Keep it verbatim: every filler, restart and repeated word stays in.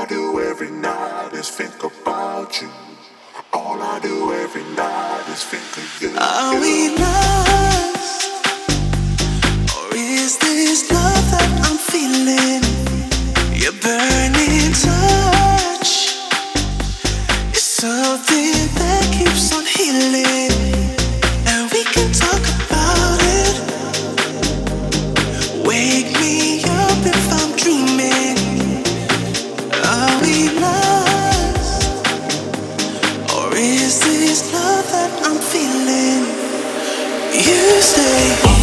I do every night is think about you. All I do every night is think of you. Are we lost? Or is this love that I'm feeling? Your burning touch is something that keeps on healing. And we can talk about it. Wake me up if I'm dreaming. Are we lost? Or is this love that I'm feeling? You stay.